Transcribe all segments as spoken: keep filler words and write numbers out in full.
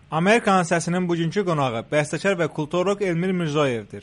Amerikanın səsinin bugünkü qonağı bəstəkar və kulturoloq Elmir Mirzəyevdir.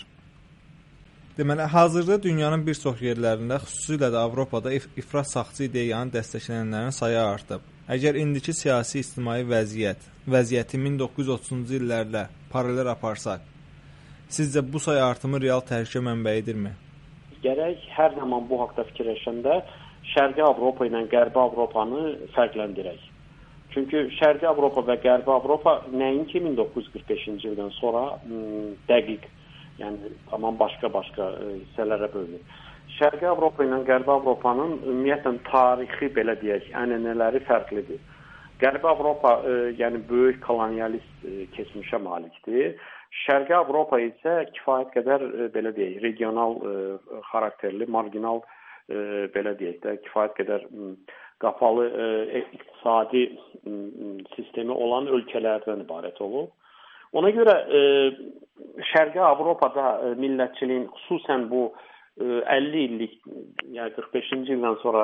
Deməli, hazırda dünyanın bir çox yerlərində, xüsusilə də Avropada if ifrat saxçı ideyanı dəstəklənənlərin sayı artıb. Əgər indiki siyasi ictimai vəziyyət, vəziyyəti min doqquz yüz otuzuncu illərlə paralel aparsaq, sizcə bu say artımı real təhlükə mənbəyidirmi? Gərək hər zaman bu haqda fikirləşəndə Şərqi Avropa ilə Qərbi Avropanı fərqləndirək. Çünki Şərqi Avropa və Qərbi Avropa nəinki min doqquz yüz qırx beşinci ildən sonra dəqiq, yəni tamam başqa-başqa hissələrə bölünür. Şərqi Avropa ilə Qərbi Avropanın ümumiyyətlə tarixi, belə deyək, ənənələri fərqlidir. Qərbi Avropa yəni böyük kolonialist keçmişə malikdir. Şərqi Avropa isə kifayət qədər, belə deyək, regional xarakterli, marginal, belə deyək də, kifayət qədər qapalı iqtisadi sistemi olan ölkələrdən ibarət olub. Ona görə Şərqi Avropada millətçiliyin xüsusən bu əlli illik, yəni qırx beşinci ildən sonra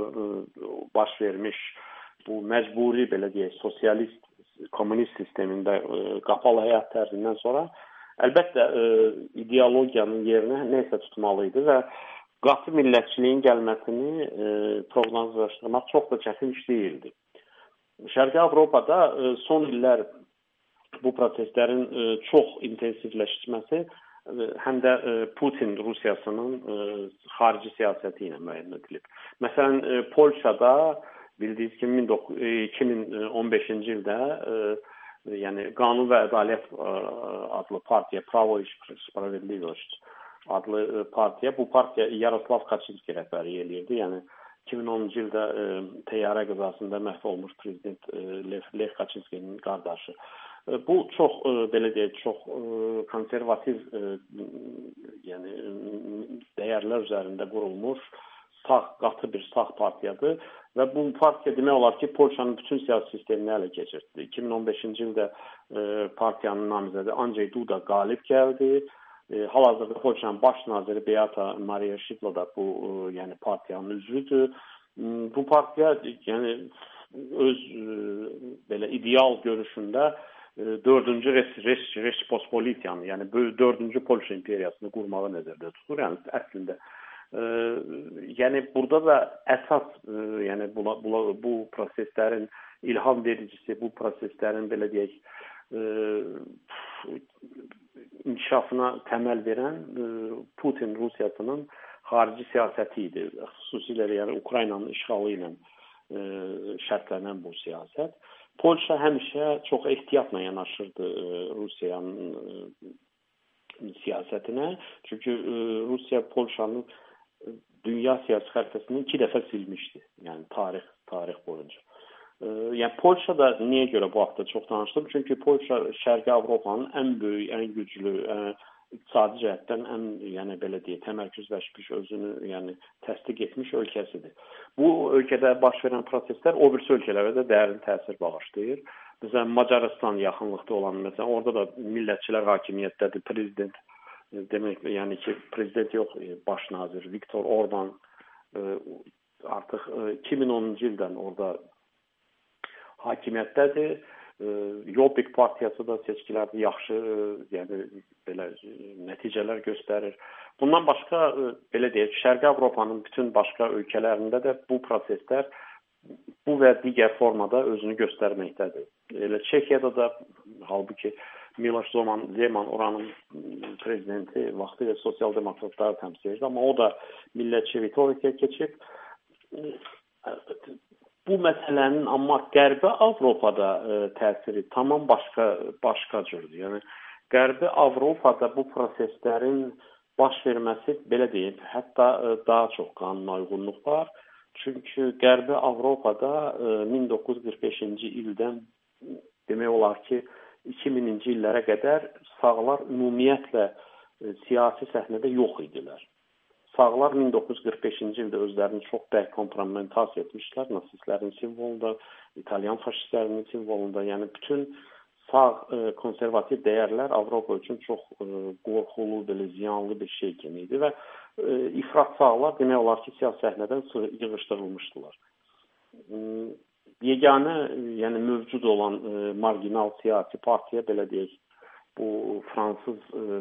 baş vermiş bu məcburi, belə deyək, sosialist, kommunist sistemində qapalı həyat tərzindən sonra əlbəttə ideologiyanın yerinə nəsə tutmalıydı və qatı millətçiliyin gəlməsini e, proqnozlaşdırmaq çox da çətin iş deyildi. Şərqi Avropada e, son illər bu proseslərin e, çox intensivləşməsi e, həm də e, Putin Rusiyasının e, xarici siyasəti ilə müəyyən edilib. Məsələn, e, Polşada bildiyiniz kimi iki min on beşinci ildə e, yəni Qanun və Ədalət e, adlı partiya, Pravo i Spravedlivost adlı partiya, bu partiya Yaroslav Kaçinski rəhbərlik eləyirdi. Yəni iki min onuncu ildə e, təyyarə qəzasında məhv olmuş prezident e, Lev, Lev Kaçinskinin qardaşı. E, bu çox e, belə deyək, çox e, konservativ e, yəni dəyərlər üzərində qurulmuş sağ, qatı bir sağ partiyadır və bu partiya demək olar ki, Polşanın bütün siyasi sistemini ələ keçirdi. iki min on beşinci ildə e, partiyanın namizədi Andrzej Duda qalib gəldi. E, Hal-hazırda Polşanın baş naziri Beata Maria Szydło da bu e, yəni partiyanın üzvüdür. Bu partiya yəni öz e, belə ideal görüşündə e, dördüncü Respospolitiyanı, yəni dördüncü Polşa imperiyasını qurmağı nəzərdə tutur. Yəni əslində e, yəni burada da əsas e, yəni bula, bula, bu proseslərin ilham vericisi, bu proseslərin belə deyək e, inkişafına təməl verən Putin Rusiyasının xarici siyasəti idi. Xüsusilə yəni Ukraynanın işğalı ilə şərtlənən bu siyasət. Polşa həmişə çox ehtiyatla yanaşırdı Rusiyanın siyasətinə. Çünki Rusiya Polşanın dünya siyasi xəritəsini iki dəfə silmişdi. Yəni tarix tarix boyunca. Yəni Polşa da niyə görə bu haqda çox danışdım? Çünki Polşa Şərqi Avropanın ən böyük, ən güclü, ən iqtisadi cəhətdən ən, yəni belə deyək, təmərküzləşmiş, özünü yəni təsdiq etmiş ölkəsidir. Bu ölkədə baş verən proseslər o birisi ölkələrə də dərin təsir bağışlayır. Məsələn, Macarıstan yaxınlıqda olan, məsələn, orada da millətçilər hakimiyyətdədir, prezident demək, yəni ki, prezident yox, baş nazir Viktor Orban artıq iki min onuncu ildən orada hakimiyyətdədir. Jobbik partiyası da seçkilərdə yaxşı, yəni belə nəticələr göstərir. Bundan başqa belə deyək, Şərqi Avropanın bütün başqa ölkələrində də bu proseslər bu və digər formada özünü göstərməkdədir. Elə Çexiyada da halbuki Miloš Zeman, Zeman oranın prezidenti vaxtilə sosial demokratları təmsil edir, amma o da millətçi ritorikaya keçib. Bu məsələnin amma Qərbi Avropada e, təsiri tamam başqa başqa cürdür. Yəni Qərbi Avropada bu proseslərin baş verməsi belə deyim, hətta e, daha çox qanuna uyğunluq var. Çünki Qərbi Avropada e, min doqquz yüz qırx beşinci ildən demək olar ki, iki minci illərə qədər sağlar ümumiyyətlə e, siyasi səhnədə yox idilər. Sağlar min doqquz yüz qırx beşinci ildə özlərini çox bərk kompromitasiya etmişlər, nasistlərin simvolunda, İtalyan faşistlərinin simvolunda, yəni bütün sağ e, konservativ dəyərlər Avropa üçün çox e, qorxulu, belə ziyanlı bir şey kimi idi və e, ifrat sağlar demək olar ki, siyasi səhnədən yığışdırılmışdılar. yeganə, yəni mövcud olan e, marginal siyasi partiya, belə deyək, bu fransız e,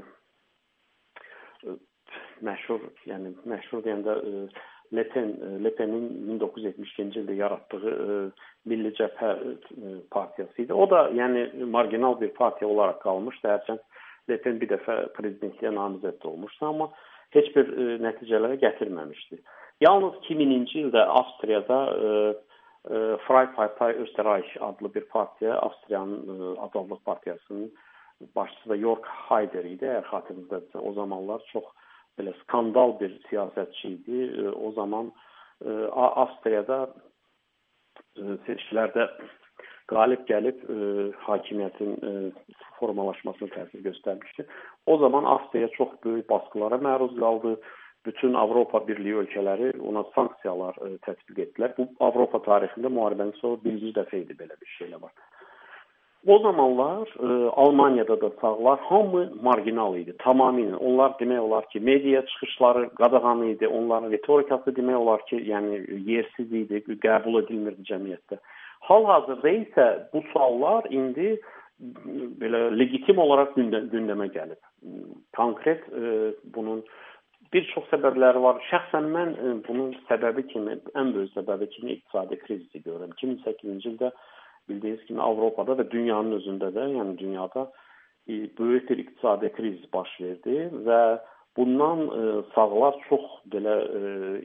e, məşhur, yəni məşhur deyəndə e, Le Pen, Le Pen'in min doqquz yüz yetmiş ikinci ildə yaratdığı e, Milli Cəbhə e, partiyası idi. O da yəni marginal bir partiya olaraq qalmışdı. Hərçənd Le Pen bir dəfə prezidentliyə namizəd olmuşdu, amma heç bir e, nəticələrə gətirməmişdi. Yalnız iki mininci ildə Avstriyada e, e, Freie Partei Österreich adlı bir partiya, Avstriyanın e, Azadlıq Partiyasının başçısı da Jörg Haider idi, əgər xatırınızdadırsa. O zamanlar çox belə skandal bir siyasətçi idi. E, o zaman e, Avstriyada e, seçkilərdə qalib gəlib e, hakimiyyətin e, formalaşmasına təsir göstərmişdi. O zaman Avstriya çox böyük baskılara məruz qaldı. Bütün Avropa Birliyi ölkələri ona sanksiyalar e, tətbiq etdilər. Bu Avropa tarixində müharibənin sonra birinci dəfə idi belə bir şeylə var. O zamanlar e, Almaniyada da sağlar hamı marginal idi, tamamilə. Onlar demək olar ki, media çıxışları qadağan idi, onların ritorikası demək olar ki, yəni yersiz idi, qəbul edilmirdi cəmiyyətdə. Hal-hazırda isə bu suallar indi belə legitim olaraq gündəmə gəlib. Konkret e, bunun bir çox səbəbləri var. Şəxsən mən e, bunun səbəbi kimi, ən böyük səbəbi kimi iqtisadi krizi görürəm. iki min səkkizinci ildə bildiyiniz kimi Avropada və dünyanın özündə də, yəni dünyada e, böyük bir iqtisadi kriz baş verdi və bundan e, sağlar çox belə e,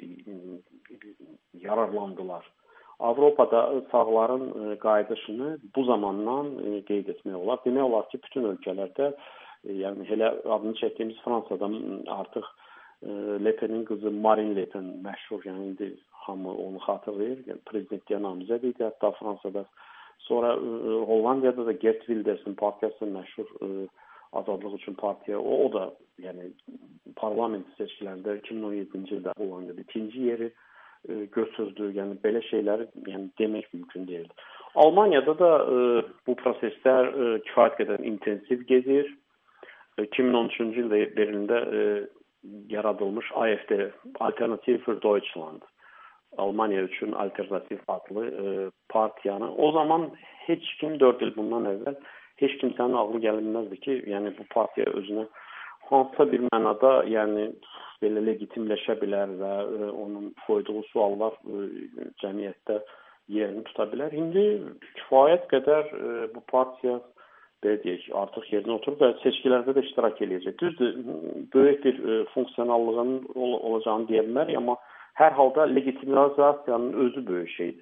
yararlandılar. Avropada sağların e, qayıdışını bu zamandan e, qeyd etmək olar. Demək olar ki, bütün ölkələrdə, e, yəni elə adını çəkdiyimiz Fransada artıq e, Le Pen'in qızı Marine Le Pen məşhur, yəni indi hamı onu xatırlayır. Yəni, prezidentliyə namizəd idi hətta Fransada. Sonra e, Hollandiyada da Geert Wilders'in partiyası məşhur e, azadlıq üçün partiya. O, o da yəni parlament seçkilərində iki min on yeddinci ildə Hollandiyada ikinci yeri götürdü. Yəni belə şeyləri yəni demək mümkün deyil. Almaniyada da e, bu proseslər e, kifayət qədər intensiv gedir. iki min on üçüncü ildə Berlində e, yaradılmış A F D, Alternative für Deutschland, Almaniya üçün alternativ adlı e, partiyanı. O zaman heç kim dörd il bundan əvvəl heç kimsənin ağlı gəlməzdi ki, yəni bu partiya özünə hansısa bir mənada, yəni belə legitimləşə bilər və e, onun qoyduğu suallar e, cəmiyyətdə yerini tuta bilər. İndi kifayət qədər e, bu partiya belə deyək, artıq yerinə oturub və seçkilərdə də iştirak edəcək. Düzdür, böyük bir e, funksiyonallığının ol olacağını deyə bilmərik, amma hər halda legitimizasiyanın özü böyük şeydir.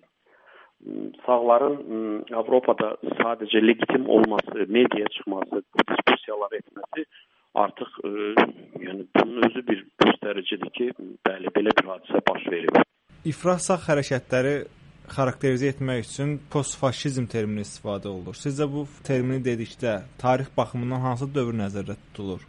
Sağların Avropada sadəcə legitim olması, mediaya çıxması, diskussiyalar etməsi artıq e, yəni bunun özü bir göstəricidir ki, bəli, belə bir hadisə baş verib. İfrat sağ hərəkətləri xarakterizə etmək üçün postfaşizm termini istifadə olunur. Sizcə bu termini dedikdə tarix baxımından hansı dövr nəzərdə tutulur?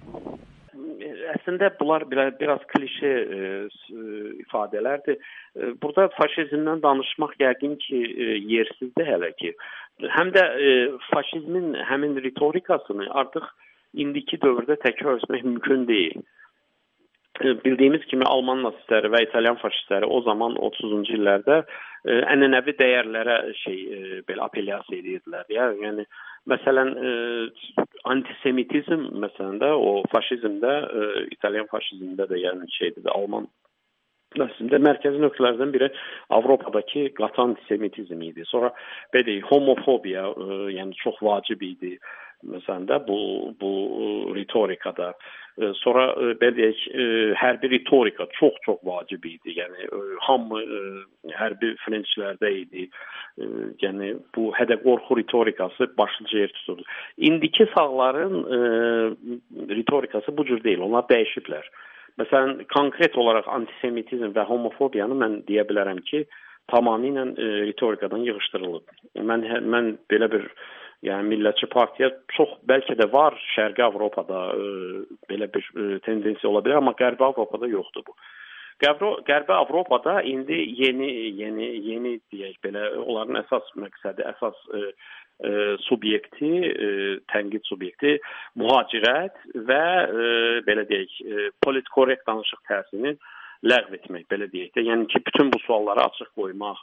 Əslində bunlar biraz klişe e, ifadələrdir. E, burada faşizmdən danışmaq yəqin ki, e, yersizdir hələ ki. Həm də e, faşizmin həmin ritorikasını artıq indiki dövrdə təkrar etmək mümkün deyil. Bildiyimiz kimi Alman nasistləri və İtalyan faşistləri o zaman otuzuncu illərdə e, ənənəvi dəyərlərə şey e, belə apellyasiya edirdilər. Ya, yəni məsələn e, antisemitizm məsələn də o faşizmdə, e, İtalyan faşizmində də yəni şeydir də Alman Əslində mərkəzi nöqtələrdən biri Avropadakı qatı antisemitizm idi. Sonra belə homofobiya, e, yəni çox vacib idi. Məsələn də bu bu ritorikada. E, sonra e, belə deyək, e, hərbi ritorika çox-çox vacib idi. Yəni e, hamı e, hərbi frənçlərdə idi. E, yəni bu hədə-qorxu ritorikası başlıca yer tuturdu. İndiki sağların e, ritorikası bu cür deyil. Onlar dəyişiblər. Məsələn, konkret olaraq antisemitizm və homofobiyanı mən deyə bilərəm ki, tamamilə e, ritorikadan yığışdırılıb. Mən mən belə bir yəni millətçi partiya çox bəlkə də var Şərqi Avropada e, belə bir e, tendensiya ola bilər, amma Qərbi Avropada yoxdur bu. Qərbi, Qərbi Avropada indi yeni yeni yeni deyək belə onların əsas məqsədi, əsas e, e, subyekti, e, tənqid subyekti mühacirət və e, belə deyək, e, politkorrekt danışıq təsirini ləğv etmək, belə deyək də. Yəni ki, bütün bu sualları açıq qoymaq,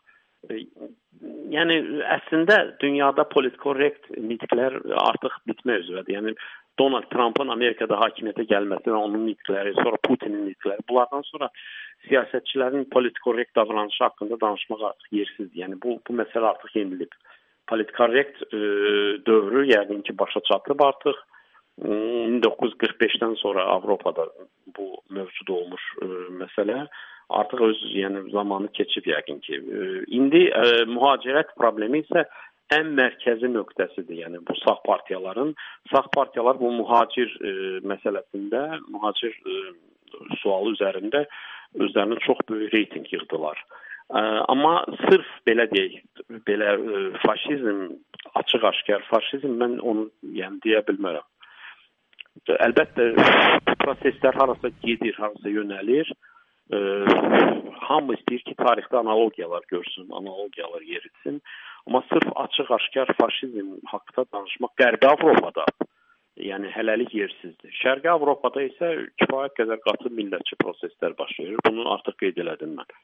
Yəni əslində dünyada politkorrekt nitqlər artıq bitmə üzrədir. Yəni Donald Trump'ın Amerikada hakimiyyətə gəlməsi və onun nitqləri, sonra Putinin nitqləri, bunlardan sonra siyasətçilərin politkorrekt davranışı haqqında danışmaq artıq yersizdir. Yəni bu bu məsələ artıq yenilib. Politkorrekt e, dövrü yəqin ki başa çatıb artıq. min doqquz yüz qırx beşdən sonra Avropada bu mövcud olmuş e, məsələ artıq öz yəni zamanı keçib yəqin ki. E, indi e, mühacirət problemi isə ən mərkəzi nöqtəsidir. Yəni bu sağ partiyaların, sağ partiyalar bu mühacir e, məsələsində, mühacir e, sualı üzərində özlərinə çox böyük reyting yığdılar. E, amma sırf belə deyək, belə e, faşizm, açıq-aşkar faşizm, mən onu yəni deyə bilmərəm. Əlbəttə proseslər harasa gedir, harasa yönəlir. E, hamı istəyir ki, tarixdə analogiyalar görsün, analogiyalar yeritsin. Amma sırf açıq-aşkar faşizm haqqında danışmaq Qərbi Avropada, yəni hələlik yersizdir. Şərqi Avropada isə kifayət qədər qatı millətçi proseslər baş verir. Bunu artıq qeyd elədim mən.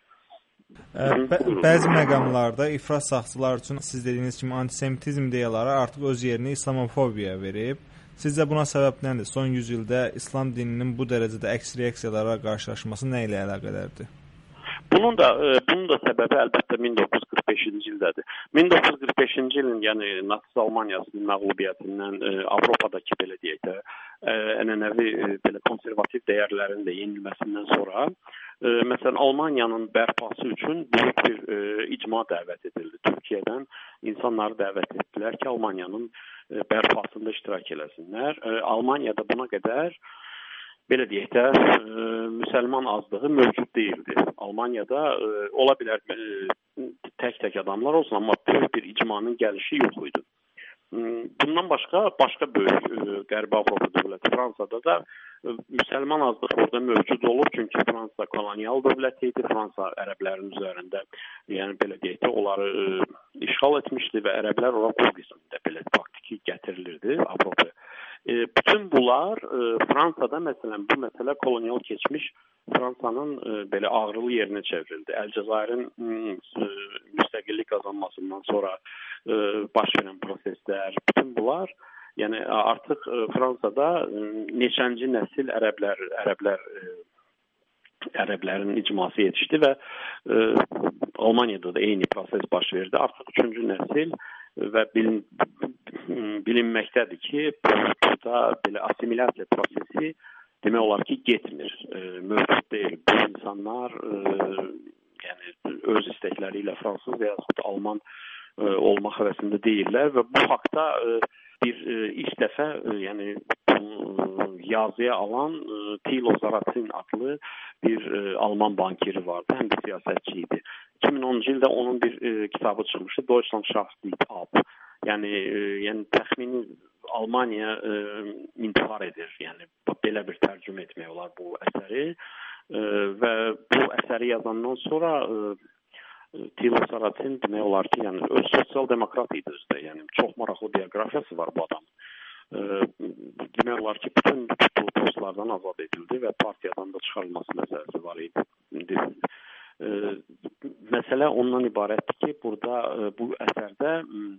Bə bəzi məqamlarda ifrat sağçılar üçün siz dediyiniz kimi antisemitizm ideyaları artıq öz yerini islamofobiya verib. Sizcə buna səbəb nədir? Son yüz ildə İslam dininin bu dərəcədə əks reaksiyalara qarşılaşması nə ilə əlaqədardır? Bunun da bunun da səbəbi əlbəttə min doqquz yüz qırx beşinci ildədir. min doqquz yüz qırx beşinci ilin, yəni Nazi Almaniyasının məğlubiyyətindən e, Avropadakı belə deyək də e, ənənəvi e, belə konservativ dəyərlərin də yenilməsindən sonra e, məsələn Almaniyanın bərpası üçün böyük bir e, icma dəvət edildi. Türkiyədən insanları dəvət etdilər ki, Almaniyanın e, bərpasında iştirak eləsinlər. E, Almaniyada buna qədər belə deyək də, e, müsəlman azlığı mövcud deyildi. Almaniyada e, ola bilər e, tək-tək adamlar olsun, amma böyük bir icmanın gəlişi yox idi. Bundan başqa, başqa böyük e, Qərbi Avropa dövləti Fransada da e, müsəlman azlıq orada mövcud olur. Çünki Fransa kolonial dövlət idi. Fransa ərəblərin üzərində, yəni belə deyək də, onları e, işğal etmişdi və ərəblər ora qul qismində belə faktiki gətirilirdi Avropaya. E, bütün bunlar e, Fransada məsələn bu məsələ kolonial keçmiş Fransanın e, belə ağrılı yerinə çevrildi. Əlcəzairin e, müstəqillik qazanmasından sonra e, baş verən proseslər, bütün bunlar yəni artıq e, Fransada e, neçənci nəsil ərəblər ərəblər e, ərəblərin icması yetişdi və e, Almaniyada da eyni proses baş verdi. Artıq üçüncü nəsil və bilin, bilinməkdədir ki, burada belə assimilyasiya prosesi demək olar ki, getmir, e, mövcud deyil. Bu insanlar e, yəni öz istəkləri ilə fransız və yaxud Alman e, olmaq həvəsində deyirlər və bu haqda e, bir e, ilk dəfə e, yəni e, yazıya alan e, Thilo Sarrazin adlı bir e, Alman bankiri vardı, həm də siyasətçi idi. iki min onuncu ildə onun bir e, kitabı çıxmışdı, Deutschland schafft ab. Yəni, e, yəni təxmini Almaniya e, intihar edir. Yəni belə bir tərcümə etmək olar bu əsəri e, və bu əsəri yazandan sonra e, Thilo Sarrazin demək olar ki, yəni öz sosial demokrat idi özdə. Yəni çox maraqlı bioqrafiyası var bu adam. E, demək olar ki, bütün postlardan azad edildi və partiyadan da çıxarılması məsələsi var idi. İndi e, məsələ ondan ibarətdir ki, burada e, bu əsərdə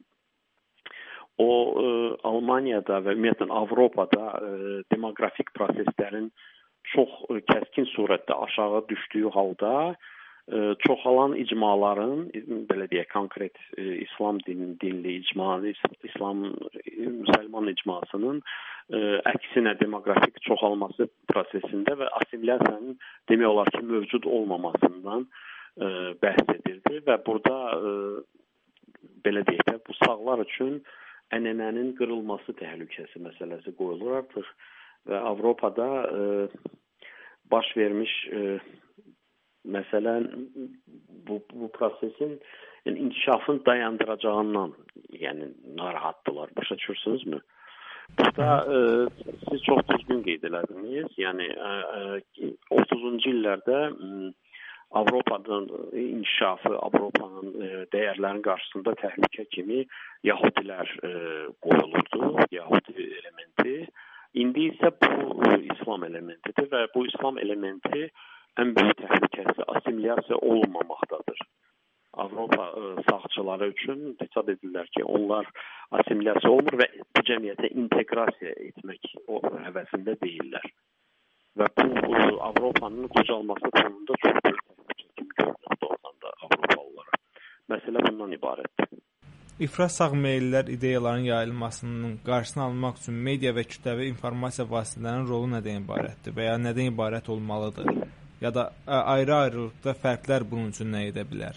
o e, Almaniyada və ümumiyyətlə Avropada e, demoqrafik proseslərin çox e, kəskin surətdə aşağı düşdüyü halda e, çoxalan icmaların, belə deyək, konkret e, İslam din, dinli icma, İslam e, müsəlman icmasının e, əksinə demoqrafik çoxalması prosesində və assimilyasiyanın demək olar ki, mövcud olmamasından e, bəhs edirdi və burada e, belə deyək də, bu sağlar üçün ənənənin qırılması təhlükəsi məsələsi qoyulur artıq və Avropada e, baş vermiş e, məsələ bu, bu prosesin yəni, inkişafın dayandıracağından yəni narahatdılar. Başa düşürsünüzmü? Burada e, siz çox düzgün qeyd elədiniz. Yəni e, e, otuzuncu illərdə e, Avropanın inkişafı, Avropanın e, dəyərlərinin qarşısında təhlükə kimi Yahudilər e, qoyulurdu, Yahudi elementi. İndi isə bu e, İslam elementidir və bu İslam elementi ən böyük təhlükəsi assimilyasiya olmamaqdadır. Avropa ə, sağçıları üçün hesab edirlər ki, onlar assimilyasiya olmur və bu cəmiyyətə inteqrasiya etmək o həvəsində deyirlər. Və bu ə, Avropanın qocalması fonunda çox böyük çəkim görünür doğrudan da Avropalılara. Məsələ bundan ibarətdir. İfrat sağ meyllər ideyaların yayılmasının qarşısını almaq üçün media və kütləvi informasiya vasitələrinin rolu nədən ibarətdir və ya nədən ibarət olmalıdır? Ya da ayrı-ayrılıqda fərqlər bunun üçün nə edə bilər?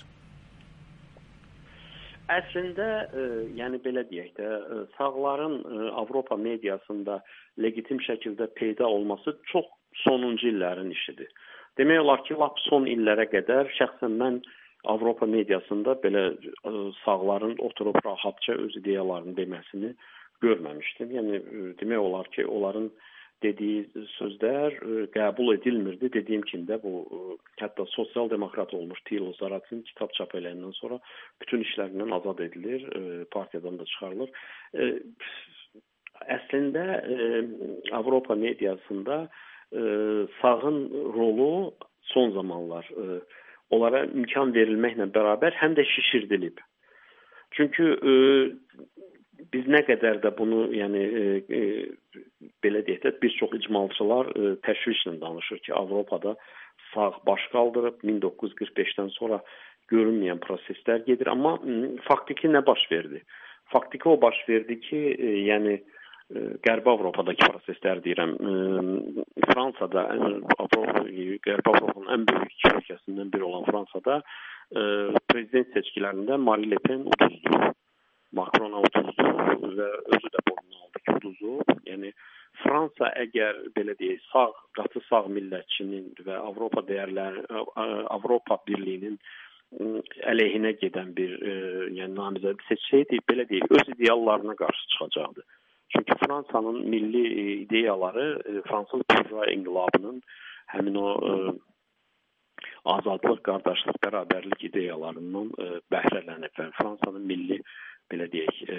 Əslində, ə, yəni belə deyək də, ə, sağların ə, Avropa mediasında legitim şəkildə peyda olması çox sonuncu illərin işidir. Demək olar ki, lap son illərə qədər şəxsən mən Avropa mediasında belə ə, sağların oturub rahatca öz ideyalarını deməsini görməmişdim. Yəni ə, demək olar ki, onların dediyi sözlər ə, qəbul edilmirdi. Dediyim kimi də bu ə, hətta sosial demokrat olmuş Tilo Zaratin kitab çap eləyəndən sonra bütün işlərindən azad edilir, ə, partiyadan da çıxarılır. Ə, əslində ə, Avropa mediasında ə, sağın rolu son zamanlar ə, onlara imkan verilməklə bərabər həm də şişirdilib. Çünki e, biz nə qədər də bunu, yəni e, e, belə deyək də, bir çox icmalçılar e, təşvişlə danışır ki, Avropada sağ baş qaldırıb min doqquz yüz qırx beşdən sonra görünməyən proseslər gedir. Amma m, faktiki nə baş verdi? Faktiki o baş verdi ki, e, yəni Qərbi Avropadakı proseslər deyirəm. Fransada, Avropa, Qərbi Avropanın ən böyük iki ölkəsindən biri olan Fransada prezident seçkilərində Marine Le Pen uduzdu. Macron uduzdu və özü də boynuna aldı ki, uduzdu. Yəni Fransa əgər belə deyək, sağ, qatı sağ millətçinin və Avropa dəyərləri, Avropa Birliyinin əleyhinə gedən bir yəni namizədi seçsəydi, belə deyək, öz ideallarına qarşı çıxacaqdı. Çünki Fransanın milli ideyaları Fransız burjua inqilabının həmin o ə, azadlıq, qardaşlıq, bərabərlik ideyalarından ə, bəhrələnib və Fransanın milli belə deyək ə,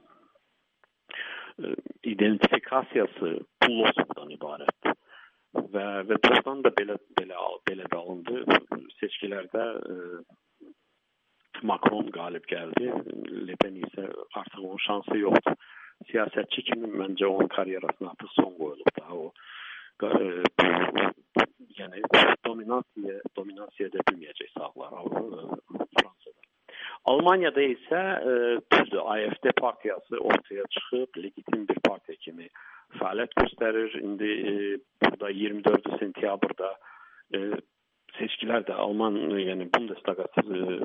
ə, identifikasiyası Pulosovdan ibarətdir. Və və doğrudan da belə belə belə də alındı. Seçkilərdə ə, Macron qalib gəldi. Le Pen isə artıq onun şansı yoxdur. Siyasətçi kimi məncə onun karyerasına artıq son qoyulub da o e, yəni dominasiya dominasiya edə bilməyəcək sağlar Fransada. Almaniyada isə e, düzdür, A F D partiyası ortaya çıxıb legitim bir partiya kimi fəaliyyət göstərir. İndi e, burada iyirmi dördü sentyabrda e, seçkilər də Alman yəni Bundestaga e,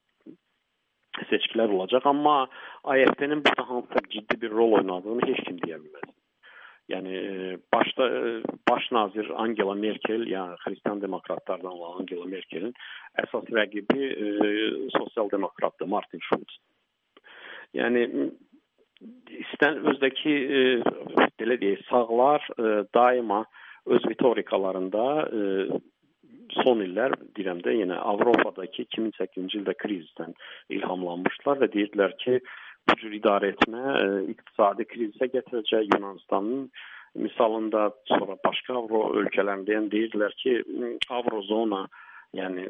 seçkilər olacaq, amma A F D-nin burada hansısa ciddi bir rol oynadığını heç kim deyə bilməz. Yəni başda baş nazir Angela Merkel, yəni Xristian demokratlardan olan Angela Merkelin əsas rəqibi e, sosial demokratdır Martin Schulz. Yəni istən özdəki e, belə deyək, sağlar e, daima öz ritorikalarında e, son illər deyirəm də, yenə Avropadakı iki min səkkizinci ildə krizdən ilhamlanmışlar və deyirdilər ki, bu cür idarə etmə e, iqtisadi krizə gətirəcək. Yunanistanın misalında, sonra başqa Avro ölkələrində yəni deyirdilər ki, Avrozona yəni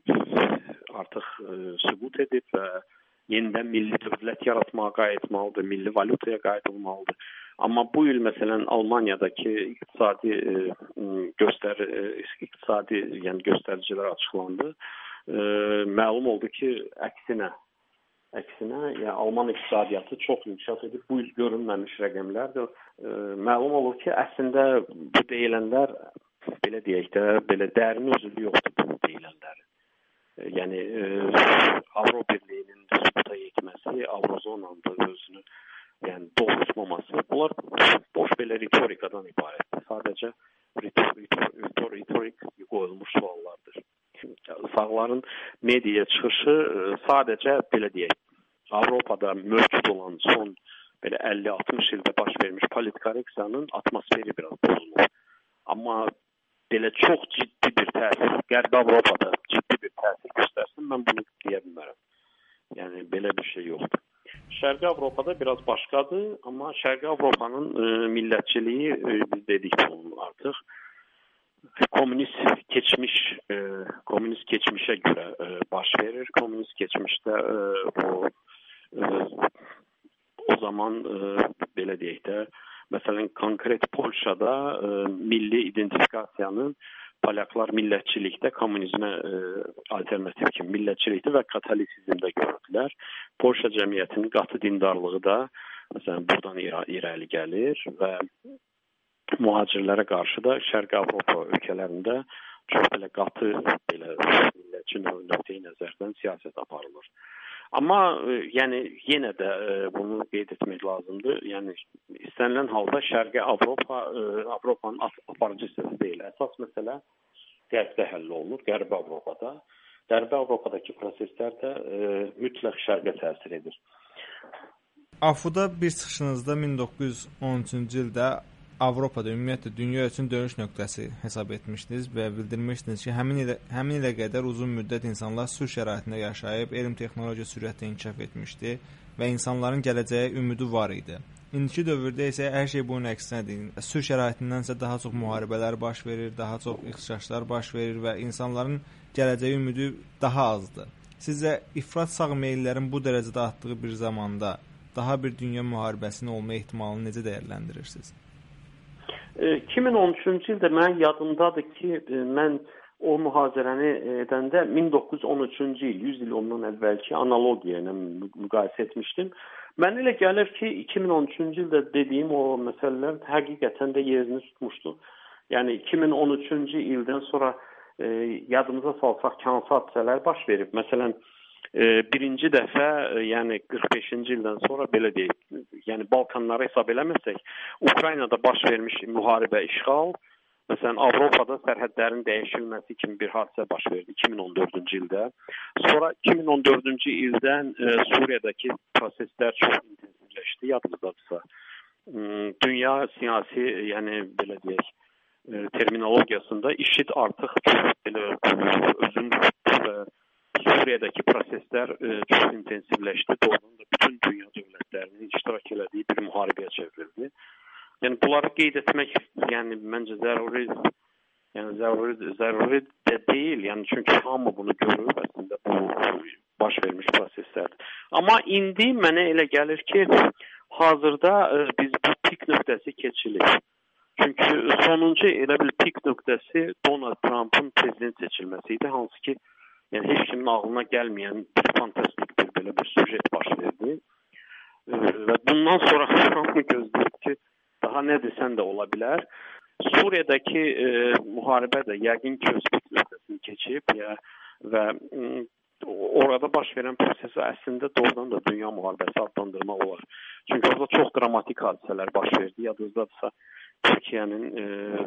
artıq e, sübut edib və yenidən milli dövlət yaratmağa qayıtmalıdır, milli valutaya qayıtılmalıdır. Amma bu il məsələn Almaniyadakı iqtisadi e, göstər e, iqtisadi yəni göstəricilər açıqlandı. E, məlum oldu ki, əksinə əksinə yəni Alman iqtisadiyyatı çox inkişaf edib. Bu il görünməmiş rəqəmlərdir. E, məlum olur ki, əslində bu deyilənlər belə deyək də, belə dərin özülü yoxdur bu deyilənlərin. E, yəni e, Avro Birliyinin sübuta yetməsi, Avrozonanın da özünü yəni doğrultmaması, bunlar boş belə ritorikadan ibarətdir. Sadəcə ritorik, ritorik qoyulmuş suallardır. Sağların mediaya çıxışı sadəcə belə deyək, Avropada mövcud olan son belə əlli altmış ildə baş vermiş politkorreksiyanın atmosferi biraz bozulur. Amma belə çox ciddi bir təsir, Qərbi Avropada ciddi bir təsir göstərsin, mən bunu deyə bilmərəm. Yəni belə bir şey yoxdur. Şərqi Avropada biraz başqadır, amma Şərqi Avropanın e, millətçiliyi e, biz dedik bunun artıq. komünist keçmiş, e, komünist keçmişə görə e, baş verir. Komünist keçmişdə e, o e, o zaman e, belə deyək də, məsələn, konkret Polşada e, milli identifikasiyanın Polyaklar millətçilikdə kommunizmə e, alternativ kimi millətçilikdə və katolisizmdə gördülər. Polşa cəmiyyətinin qatı dindarlığı da məsələn buradan irəli gəlir və mühacirlərə qarşı da Şərqi Avropa ölkələrində çox belə qatı belə millətçi nöqteyi nəzərdən siyasət aparılır. Amma e, yəni yenə də e, bunu qeyd etmək lazımdır. Yəni istənilən halda Şərqi Avropa e, Avropanın aparıcı hissəsi deyil. Əsas məsələ Qərbdə həll olunur, Qərbi Avropada. Qərbi Avropadakı proseslər də e, mütləq Şərqə təsir edir. Afuda bir çıxışınızda min doqquz yüz on üçüncü ildə Avropada ümumiyyətlə dünya üçün dönüş nöqtəsi hesab etmişdiniz və bildirmişdiniz ki, həmin ilə, həmin ilə qədər uzun müddət insanlar sülh şəraitində yaşayıb, elm texnologiya sürətlə inkişaf etmişdi və insanların gələcəyə ümidi var idi. İndiki dövrdə isə hər şey bunun əksinədir. Sülh şəraitindənsə daha çox müharibələr baş verir, daha çox ixtişaşlar baş verir və insanların gələcəyə ümidi daha azdır. Sizcə ifrat sağ meyllərin bu dərəcədə artdığı bir zamanda daha bir dünya müharibəsinin olma ehtimalını necə dəyərləndirirsiniz? iki min on üçüncü ildə mənim yadımdadır ki, mən o mühazirəni edəndə min doqquz yüz on üçüncü il, yüz il ondan əvvəlki analogiya ilə müqayisə etmişdim. Mən elə gəlir ki, iki min on üçüncü ildə dediyim o məsələlər həqiqətən də yerini tutmuşdu. Yəni iki min on üçüncü ildən sonra e, yadımıza salsaq hansı hadisələr baş verib. Məsələn, birinci dəfə, yəni qırx beşinci ildən sonra belə deyək, yəni Balkanları hesab eləməsək, Ukraynada baş vermiş müharibə, işğal, məsələn, Avropada sərhədlərin dəyişilməsi kimi bir hadisə baş verdi iki min on dördüncü ildə. Sonra iki min on dördüncü ildən e, Suriyadakı proseslər çox intensivləşdi, yadımızdadırsa. Dünya siyasi, yəni belə deyək, e, terminologiyasında IŞİD artıq çox belə özün və Suriyadakı proseslər e, çox intensivləşdi. Doğrudan da bütün dünya dövlətlərinin iştirak elədiyi bir müharibəyə çevrildi. Yəni bunları qeyd etmək, yəni məncə zəruri, yəni zəruri, zəruri də deyil. Yəni çünki hamı bunu görür, əslində bu baş vermiş proseslərdir. Amma indi mənə elə gəlir ki, hazırda e, biz bu pik nöqtəsi keçilir. Çünki sonuncu elə bir pik nöqtəsi Donald Trump'ın prezident seçilməsi idi, hansı ki yəni heç kimin ağlına gəlməyən bir fantastik bir belə bir süjet baş verdi. E, və bundan sonra hamı gözləyir ki, daha nə desən də ola bilər. Suriyadakı e, müharibə də yəqin ki öz pik nöqtəsini keçib ya, və m, orada baş verən prosesi əslində doğrudan da dünya müharibəsi adlandırmaq olar. Çünki orada çox dramatik hadisələr baş verdi. Yadınızdadırsa Türkiyənin e,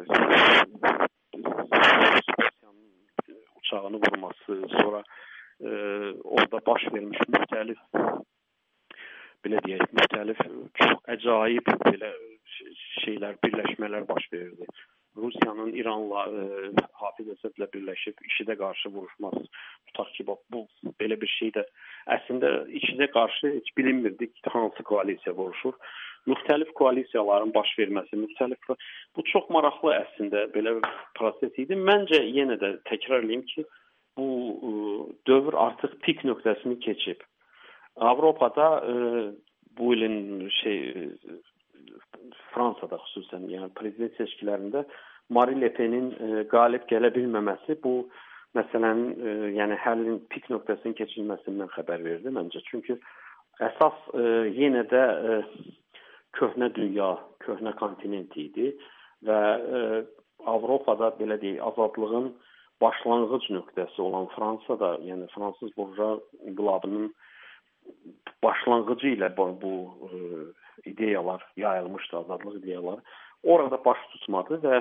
uçağını vurması, sonra e, orada baş vermiş müxtəlif belə deyək, müxtəlif çox əcaib belə şeylər, birləşmələr baş verirdi. Rusiyanın İranla e, Hafiz Əsədlə birləşib IŞİDə qarşı vuruşması, tutaq ki, bu belə bir şey də əslində IŞİDə qarşı heç bilinmirdi ki, hansı koalisiya vuruşur. Müxtəlif koalisiyaların baş verməsi, müxtəlif bu çox maraqlı əslində belə bir proses idi. Məncə yenə də təkrarlayım ki, bu e, dövr artıq pik nöqtəsini keçib. Avropada e, bu ilin şey e, Fransada xüsusən, yəni prezident seçkilərində Marine Le Pen'in e, qalib gələ bilməməsi bu məsələnin e, yəni həllin pik nöqtəsinin keçilməsindən xəbər verdi məncə. Çünki əsas e, yenə də e, köhnə dünya, köhnə kontinent idi və e, Avropada belə deyək, azadlığın başlanğıc nöqtəsi olan Fransada, yəni fransız burja inqilabının başlanğıcı ilə bu, bu e, ideyalar yayılmışdı, azadlıq ideyaları. Orada baş tutmadı və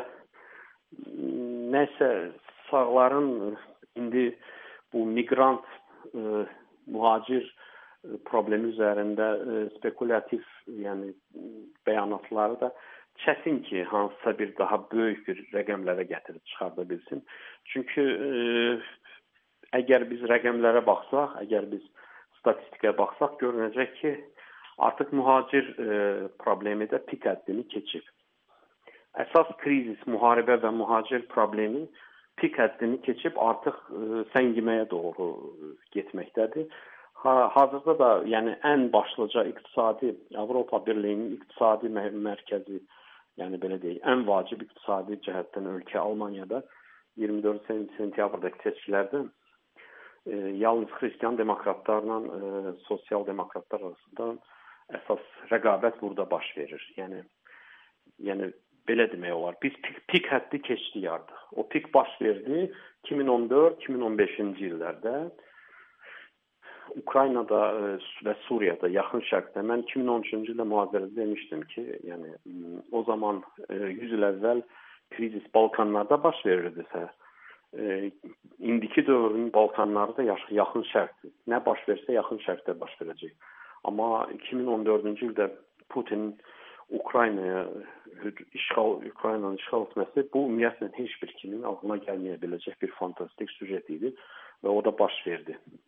nəsə sağların indi bu miqrant, e, mühacir problemi üzərində e, spekulativ, yəni bəyanatları da çətin ki, hansısa bir daha böyük bir rəqəmlərə gətirib çıxarda bilsin. Çünki e, əgər biz rəqəmlərə baxsaq, əgər biz statistikaya baxsaq, görünəcək ki, artıq mühacir e, problemi də pik həddini keçib. əsas krizis, müharibə və mühacir problemi pik həddini keçib artıq ə, səngiməyə doğru getməkdədir. Ha, hazırda da yəni ən başlıca iqtisadi Avropa Birliyinin iqtisadi mər mərkəzi, yəni belə deyək, ən vacib iqtisadi cəhətdən ölkə Almaniyada iyirmi dörd sentyabrındakı seçkilərdə e, yalnız xristian demokratlarla e, sosial demokratlar arasında əsas rəqabət burada baş verir. Yəni yəni belə demək olar. Biz pik, pik həddi keçdik artıq. O pik baş verdi iki min on dörd iki min on beşinci illərdə Ukraynada və Suriyada, Yaxın Şərqdə. Mən iki min on üçüncü ildə mühazirədə demişdim ki, yəni o zaman yüz il əvvəl krizis Balkanlarda baş verirdisə, e, indiki dövrün Balkanlarda Yaxın Şərqdir. Nə baş versə Yaxın Şərqdə baş verəcək. Amma iki min on dördüncü ildə Putin Ukraynaya işğal, Ukraynanın işğal etməsi bu ümumiyyətlə heç bir kimin ağlına gəlməyə biləcək bir fantastik süjet idi və o da baş verdi.